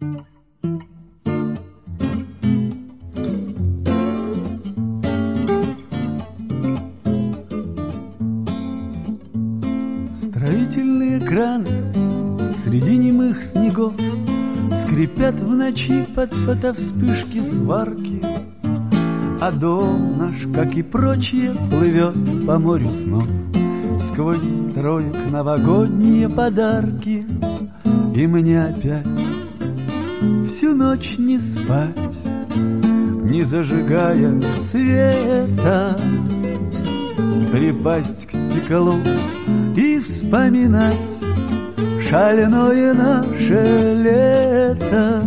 Строительные краны среди немых снегов скрипят в ночи под фотовспышки сварки, а дом наш, как и прочие, плывет по морю снов сквозь строек новогодние подарки. И мне опять всю ночь не спать, не зажигая света, припасть к стеклу и вспоминать шальное наше лето.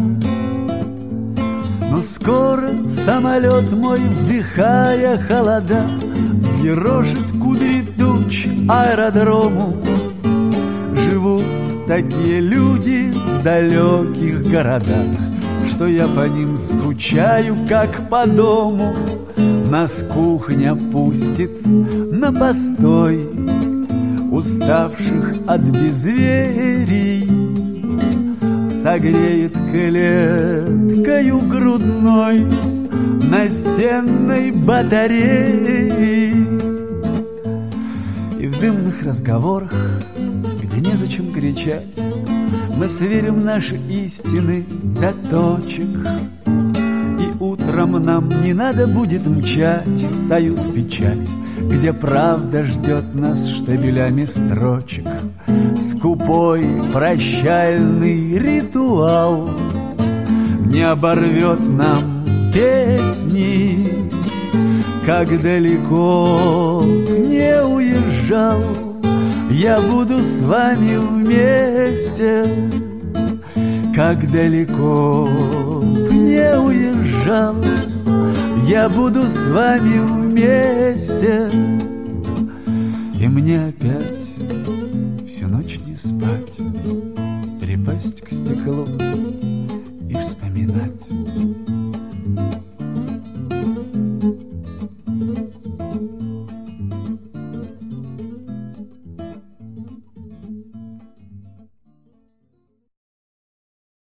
Но скоро самолет мой, вдыхая холода, взъерошит кудри туч аэродрому. Живут такие люди в далеких городах, что я по ним скучаю, как по дому. Нас кухня пустит на постой уставших от безверий, согреет клеткою грудной настенной батареи. И в дымных разговорах, где незачем кричать, мы сверим наши истины до точек. И утром нам не надо будет мчать в союз печать, где правда ждет нас штабелями строчек. Скупой прощальный ритуал не оборвет нам песни, как далеко не уезжал, я буду с вами вместе. Как далеко не уезжал, я буду с вами вместе. И мне опять всю ночь не спать, припасть к стеклу